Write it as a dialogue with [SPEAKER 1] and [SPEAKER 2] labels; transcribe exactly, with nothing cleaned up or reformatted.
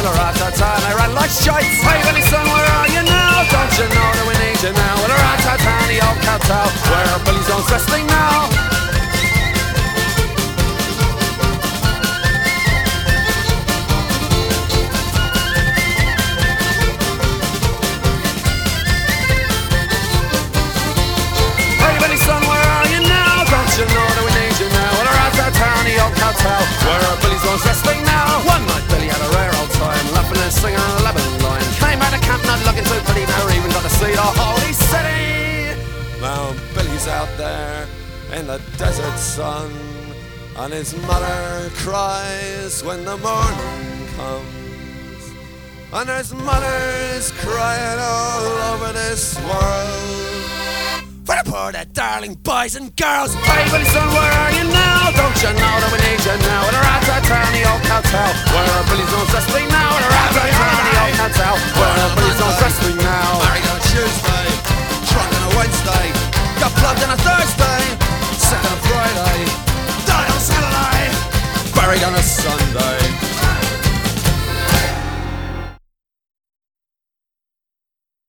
[SPEAKER 1] a rat-tat-tat, and I ran like shite. Hey Billy son, where are you now? Don't you know that we need you now? Well, a rat-tat-tat, the old cow-tow, where are Billy's own wrestling now? You know that we need you now. Well, we're out of town, the old cow-tow, where our Billy's on wrestling now. One night Billy had a rare old time, laughing and singing an eleven line. Came out of camp not looking too pretty, never even got to see the holy city. Now Billy's out there in the desert sun, and his mother cries when the morning comes. And his mother's crying all over this world for the poor, the darling boys and girls. Hey Billy son, where are you now? Don't you know that we need you now? We're at that town, the old cow-tow, where our Billy's on wrestling now.